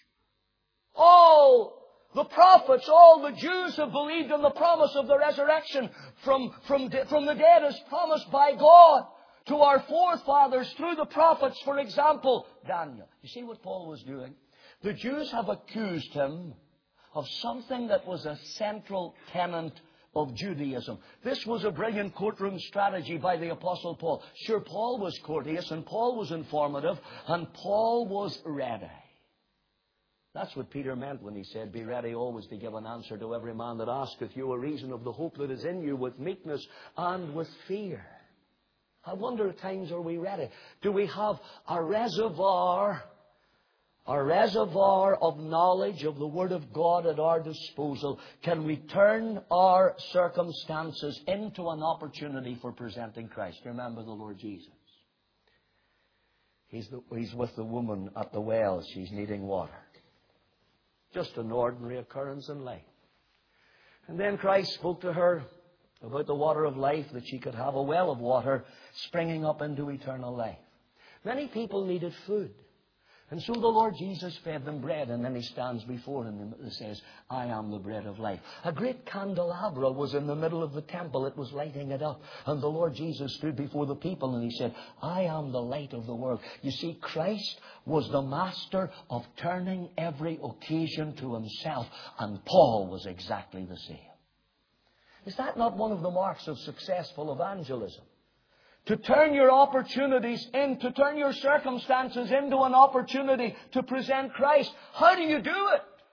All the prophets, all the Jews have believed in the promise of the resurrection from, from, from the dead as promised by God to our forefathers through the prophets, for example, Daniel. You see what Paul was doing? The Jews have accused him of something that was a central tenet of Judaism. This was a brilliant courtroom strategy by the Apostle Paul. Sure, Paul was courteous and Paul was informative and Paul was ready. That's what Peter meant when he said, be ready always to give an answer to every man that asketh you a reason of the hope that is in you with meekness and with fear. I wonder at times, are we ready? Do we have a reservoir, a reservoir of knowledge of the Word of God at our disposal? Can we turn our circumstances into an opportunity for presenting Christ? Remember the Lord Jesus. He's, the, he's with the woman at the well. She's needing water. Just an ordinary occurrence in life. And then Christ spoke to her about the water of life, that she could have a well of water springing up into eternal life. Many people needed food. And so the Lord Jesus fed them bread, and then he stands before them and says, I am the bread of life. A great candelabra was in the middle of the temple. It was lighting it up. And the Lord Jesus stood before the people and he said, I am the light of the world. You see, Christ was the master of turning every occasion to himself, and Paul was exactly the same. Is that not one of the marks of successful evangelism? To turn your opportunities in, to turn your circumstances into an opportunity to present Christ. How do you do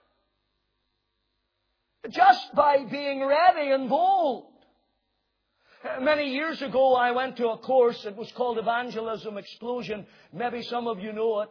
it? Just by being ready and bold. Many years ago I went to a course. It was called Evangelism Explosion. Maybe some of you know it.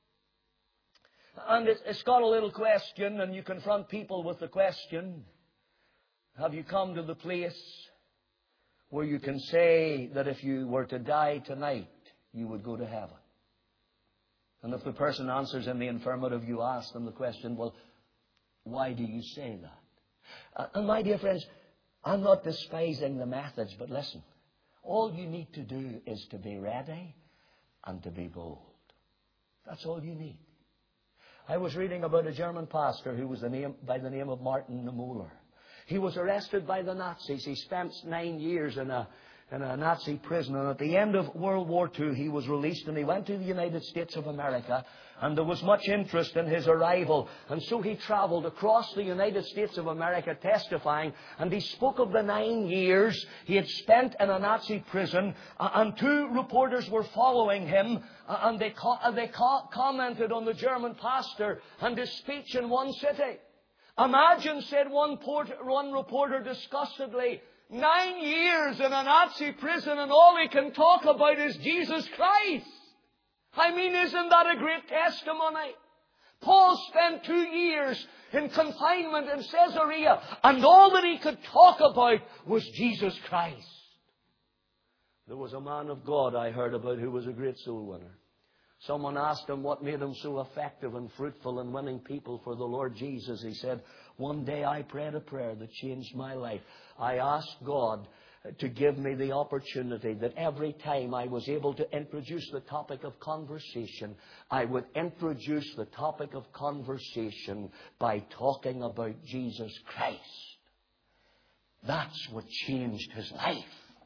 And it's got a little question, and you confront people with the question, have you come to the place where you can say that if you were to die tonight, you would go to heaven? And if the person answers in the affirmative, you ask them the question, well, why do you say that? Uh, and my dear friends, I'm not despising the methods, but listen, all you need to do is to be ready and to be bold. That's all you need. I was reading about a German pastor who was the name, by the name of Martin Niemöller. He was arrested by the Nazis. He spent nine years in a, in a Nazi prison. And at the end of World War Two, he was released and he went to the United States of America. And there was much interest in his arrival. And so he traveled across the United States of America testifying. And he spoke of the nine years he had spent in a Nazi prison. And two reporters were following him. And they, co- they co- commented on the German pastor and his speech in one city. Imagine, said one, port, one reporter disgustedly, nine years in a Nazi prison and all he can talk about is Jesus Christ. I mean, isn't that a great testimony? Paul spent two years in confinement in Caesarea and all that he could talk about was Jesus Christ. There was a man of God I heard about who was a great soul winner. Someone asked him what made him so effective and fruitful in winning people for the Lord Jesus. He said, one day I prayed a prayer that changed my life. I asked God to give me the opportunity that every time I was able to introduce the topic of conversation, I would introduce the topic of conversation by talking about Jesus Christ. That's what changed his life.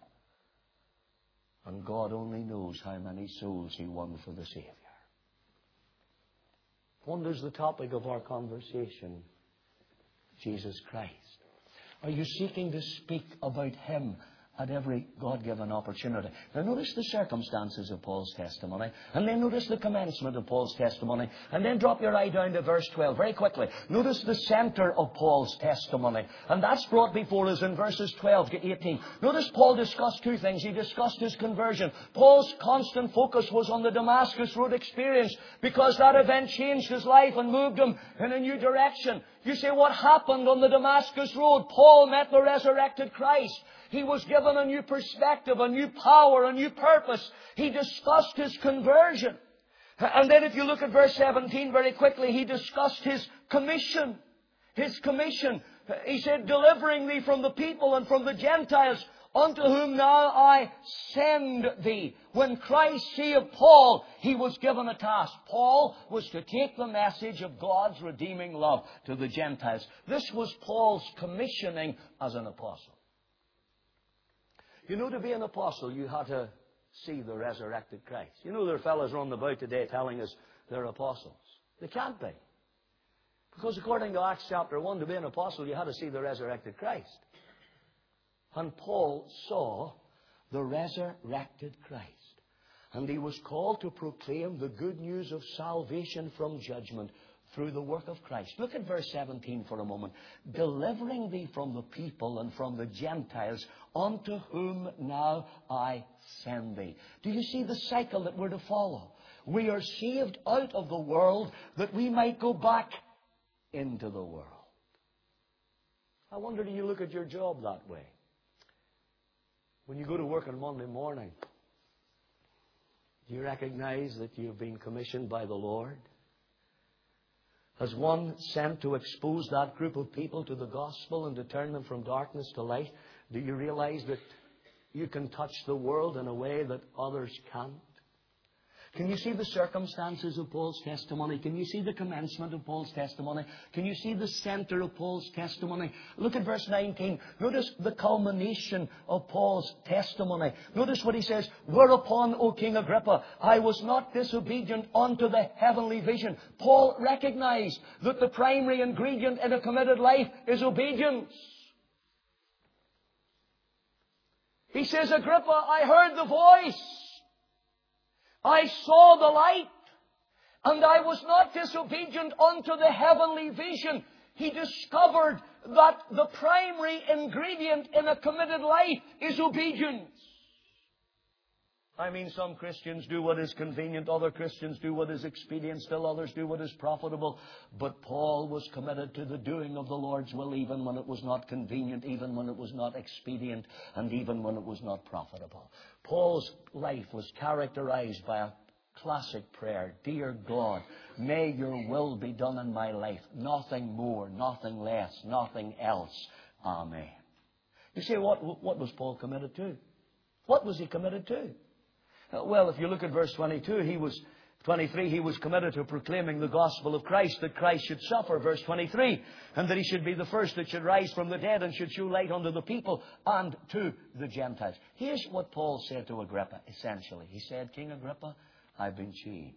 And God only knows how many souls he won for the Savior. Wonder's the topic of our conversation? Jesus Christ. Are you seeking to speak about Him at every God-given opportunity? Now notice the circumstances of Paul's testimony, and then notice the commencement of Paul's testimony, and then drop your eye down to verse twelve very quickly. Notice the center of Paul's testimony, and that's brought before us in verses twelve to eighteen. Notice Paul discussed two things. He discussed his conversion. Paul's constant focus was on the Damascus Road experience, because that event changed his life and moved him in a new direction. You say, what happened on the Damascus Road? Paul met the resurrected Christ. He was given a new perspective, a new power, a new purpose. He discussed his conversion. And then if you look at verse seventeen very quickly, he discussed his commission. His commission. He said, delivering thee from the people and from the Gentiles, unto whom now I send thee. When Christ saved Paul, he was given a task. Paul was to take the message of God's redeeming love to the Gentiles. This was Paul's commissioning as an apostle. You know, to be an apostle, you had to see the resurrected Christ. You know, there are fellows running about today telling us they're apostles. They can't be. Because according to Acts chapter one, to be an apostle, you had to see the resurrected Christ. And Paul saw the resurrected Christ. And he was called to proclaim the good news of salvation from judgment through the work of Christ. Look at verse seventeen for a moment. Delivering thee from the people and from the Gentiles, unto whom now I send thee. Do you see the cycle that we're to follow? We are saved out of the world that we might go back into the world. I wonder, do you look at your job that way? When you go to work on Monday morning, do you recognize that you've been commissioned by the Lord? As one sent to expose that group of people to the gospel and to turn them from darkness to light, do you realize that you can touch the world in a way that others can't? Can you see the circumstances of Paul's testimony? Can you see the commencement of Paul's testimony? Can you see the center of Paul's testimony? Look at verse nineteen. Notice the culmination of Paul's testimony. Notice what he says, whereupon, O King Agrippa, I was not disobedient unto the heavenly vision. Paul recognized that the primary ingredient in a committed life is obedience. He says, Agrippa, I heard the voice. I saw the light, and I was not disobedient unto the heavenly vision. He discovered that the primary ingredient in a committed life is obedience. I mean, some Christians do what is convenient, other Christians do what is expedient, still others do what is profitable. But Paul was committed to the doing of the Lord's will, even when it was not convenient, even when it was not expedient, and even when it was not profitable. Paul's life was characterized by a classic prayer. Dear God, may your will be done in my life. Nothing more, nothing less, nothing else. Amen. You say, what, what was Paul committed to? What was he committed to? Well, if you look at verse twenty-two, he was, twenty-three, he was committed to proclaiming the gospel of Christ, that Christ should suffer, verse twenty-three, and that he should be the first that should rise from the dead and should show light unto the people and to the Gentiles. Here's what Paul said to Agrippa, essentially. He said, King Agrippa, I've been changed.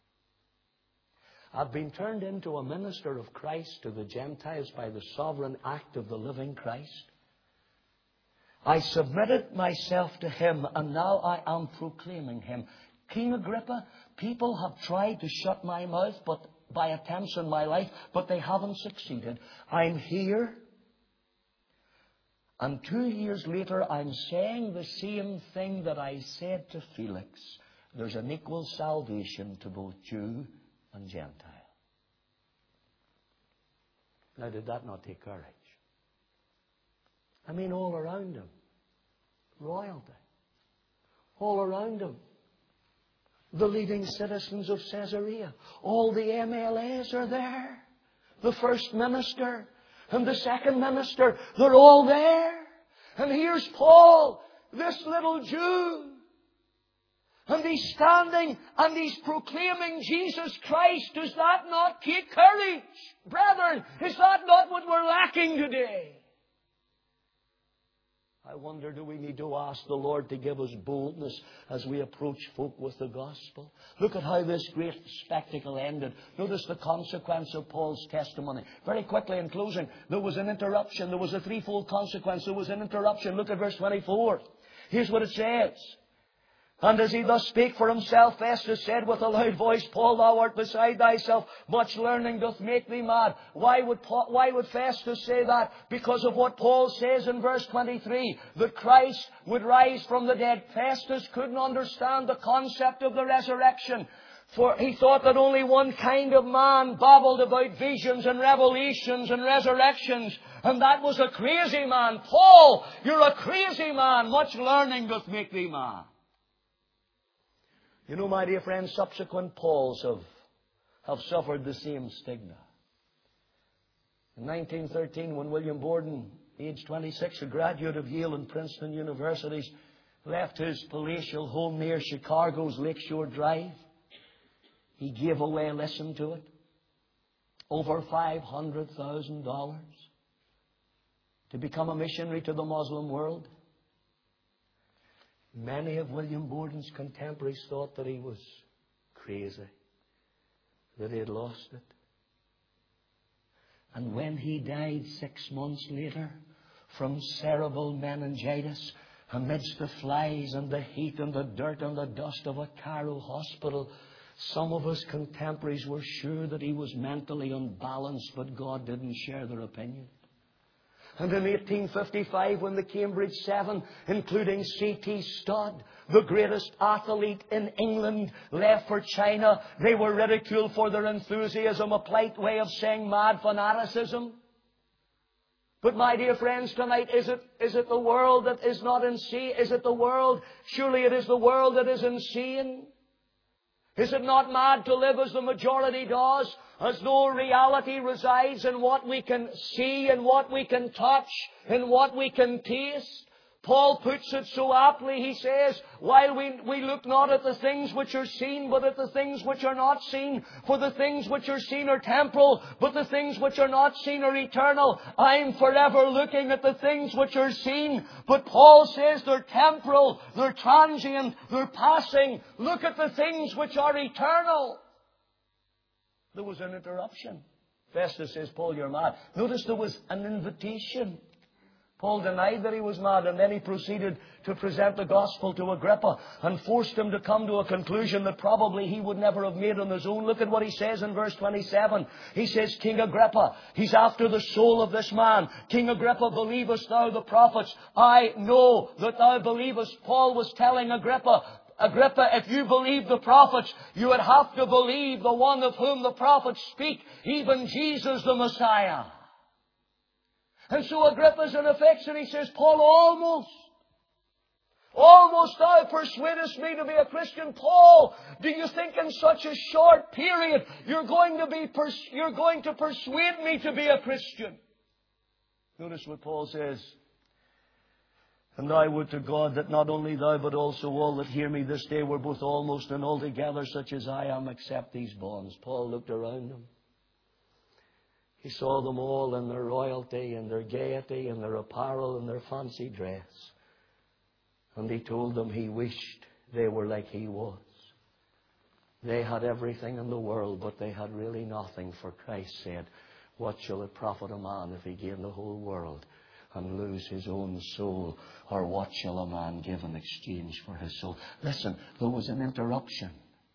I've been turned into a minister of Christ to the Gentiles by the sovereign act of the living Christ. I submitted myself to Him, and now I am proclaiming Him. King Agrippa, people have tried to shut my mouth but by attempts in my life, but they haven't succeeded. I'm here, and two years later I'm saying the same thing that I said to Felix. There's an equal salvation to both Jew and Gentile. Now, did that not take courage? I mean, all around him, royalty. All around him, the leading citizens of Caesarea. All the M L As are there. The first minister and the second minister, they're all there. And here's Paul, this little Jew. And he's standing and he's proclaiming Jesus Christ. Does that not take courage? Brethren, is that not what we're lacking today? I wonder, do we need to ask the Lord to give us boldness as we approach folk with the gospel? Look at how this great spectacle ended. Notice the consequence of Paul's testimony. Very quickly in closing, there was an interruption. There was a threefold consequence. There was an interruption. Look at verse twenty-four. Here's what it says. And as he thus spake for himself, Festus said with a loud voice, Paul, thou art beside thyself. Much learning doth make thee mad. Why would, Paul, why would Festus say that? Because of what Paul says in verse twenty-three, that Christ would rise from the dead. Festus couldn't understand the concept of the resurrection. For he thought that only one kind of man babbled about visions and revelations and resurrections. And that was a crazy man. Paul, you're a crazy man. Much learning doth make thee mad. You know, my dear friends, subsequent Pauls have, have suffered the same stigma. In nineteen thirteen, when William Borden, age twenty-six, a graduate of Yale and Princeton universities, left his palatial home near Chicago's Lakeshore Drive, he gave away, listen to it, over five hundred thousand dollars to become a missionary to the Muslim world. Many of William Borden's contemporaries thought that he was crazy, that he had lost it. And when he died six months later from cerebral meningitis, amidst the flies and the heat and the dirt and the dust of a Cairo hospital, some of his contemporaries were sure that he was mentally unbalanced, but God didn't share their opinion. And in eighteen fifty-five, when the Cambridge Seven, including C T Studd, the greatest athlete in England, left for China, they were ridiculed for their enthusiasm, a polite way of saying mad fanaticism. But my dear friends, tonight, is it, is it the world that is not insane? Is it the world? Surely it is the world that is insane. Is it not mad to live as the majority does, as though reality resides in what we can see, in what we can touch, in what we can taste? Paul puts it so aptly. He says, while we, we look not at the things which are seen, but at the things which are not seen. For the things which are seen are temporal, but the things which are not seen are eternal. I'm forever looking at the things which are seen. But Paul says they're temporal, they're transient, they're passing. Look at the things which are eternal. There was an interruption. Festus says, Paul, you're mad. Notice there was an invitation. Paul denied that he was mad, and then he proceeded to present the gospel to Agrippa and forced him to come to a conclusion that probably he would never have made on his own. Look at what he says in verse twenty-seven. He says, King Agrippa, he's after the soul of this man. King Agrippa, believest thou the prophets? I know that thou believest. Paul was telling Agrippa, Agrippa, if you believe the prophets, you would have to believe the one of whom the prophets speak, even Jesus the Messiah. And so Agrippa's in affection. He says, Paul, almost, almost thou persuadest me to be a Christian. Paul, do you think in such a short period you're going to be, pers- you're going to persuade me to be a Christian? Notice what Paul says. And I would to God that not only thou, but also all that hear me this day were both almost and altogether such as I am, except these bonds. Paul looked around him. He saw them all in their royalty and their gaiety and their apparel and their fancy dress. And he told them he wished they were like he was. They had everything in the world, but they had really nothing. For Christ said, what shall it profit a man if he gain the whole world and lose his own soul? Or what shall a man give in exchange for his soul? Listen, there was an interruption.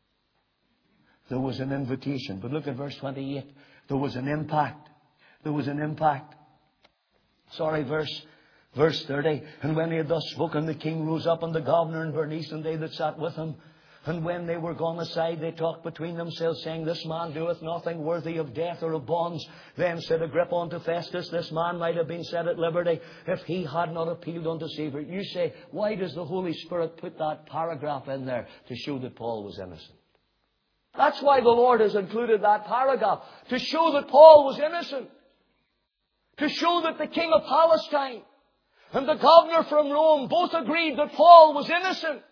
There was an invitation. But look at verse twenty-eight. There was an impact. There was an impact. Sorry, verse, verse thirty. And when he had thus spoken, the king rose up, and the governor and Bernice and they that sat with him. And when they were gone aside, they talked between themselves, saying, This man doeth nothing worthy of death or of bonds. Then said Agrippa unto Festus, This man might have been set at liberty if he had not appealed unto Caesar. You say, why does the Holy Spirit put that paragraph in there to show that Paul was innocent? That's why the Lord has included that paragraph, to show that Paul was innocent. To show that the king of Palestine and the governor from Rome both agreed that Paul was innocent.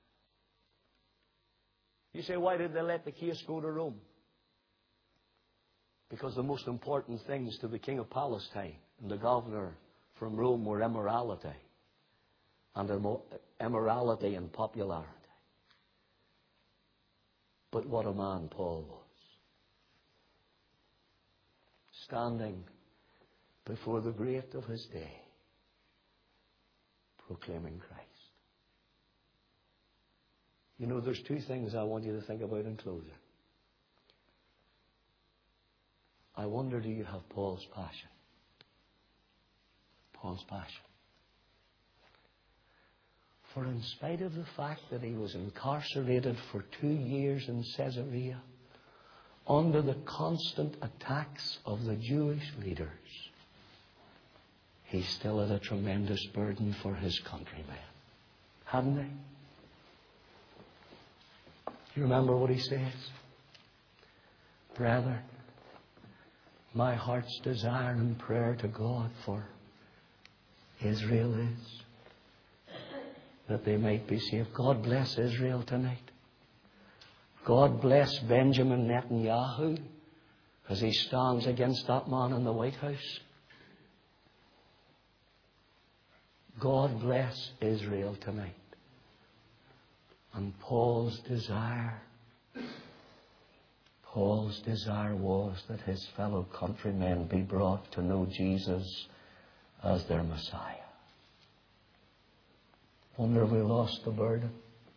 You say, why did they let the case go to Rome? Because the most important things to the king of Palestine and the governor from Rome were immorality. And immorality and popularity. But what a man Paul was. Standing before the great of his day, proclaiming Christ. You know, there's two things I want you to think about in closing. I wonder, do you have Paul's passion? Paul's passion. For in spite of the fact that he was incarcerated for two years in Caesarea, under the constant attacks of the Jewish leaders, he still had a tremendous burden for his countrymen. Hadn't he? You remember what he says? Brethren, my heart's desire and prayer to God for Israel is that they might be saved. God bless Israel tonight. God bless Benjamin Netanyahu as he stands against that man in the White House. God bless Israel tonight. And Paul's desire, Paul's desire was that his fellow countrymen be brought to know Jesus as their Messiah. Wonder if we lost the burden.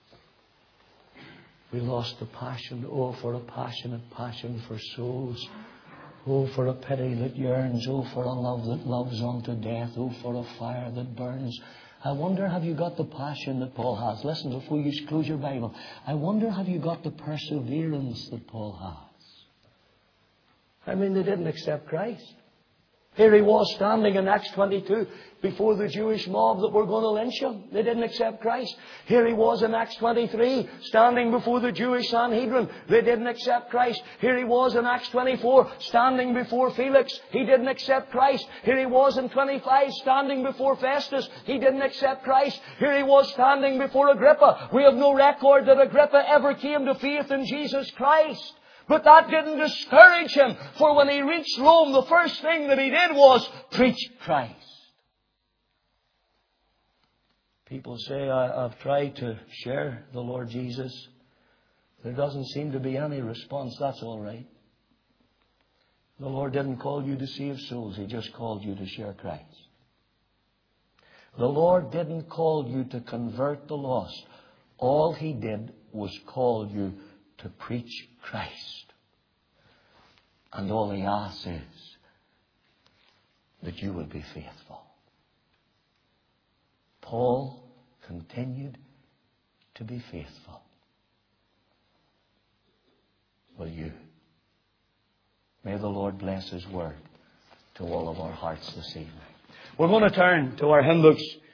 We lost the passion. Oh, for a passionate passion for souls. Oh, for a pity that yearns. Oh, for a love that loves unto death. Oh, for a fire that burns. I wonder, have you got the passion that Paul has? Listen, before you close your Bible. I wonder, have you got the perseverance that Paul has? I mean, they didn't accept Christ. Here he was standing in Acts twenty-two before the Jewish mob that were going to lynch him. They didn't accept Christ. Here he was in Acts twenty-three standing before the Jewish Sanhedrin. They didn't accept Christ. Here he was in Acts twenty-four standing before Felix. He didn't accept Christ. Here he was in twenty-five standing before Festus. He didn't accept Christ. Here he was standing before Agrippa. We have no record that Agrippa ever came to faith in Jesus Christ. But that didn't discourage him. For when he reached Rome, the first thing that he did was preach Christ. People say, I, I've tried to share the Lord Jesus. There doesn't seem to be any response. That's all right. The Lord didn't call you to save souls. He just called you to share Christ. The Lord didn't call you to convert the lost. All He did was call you to preach Christ. And all He asks is that you would be faithful. Paul continued to be faithful. Will you? May the Lord bless His word to all of our hearts this evening. We're going to turn to our hymn books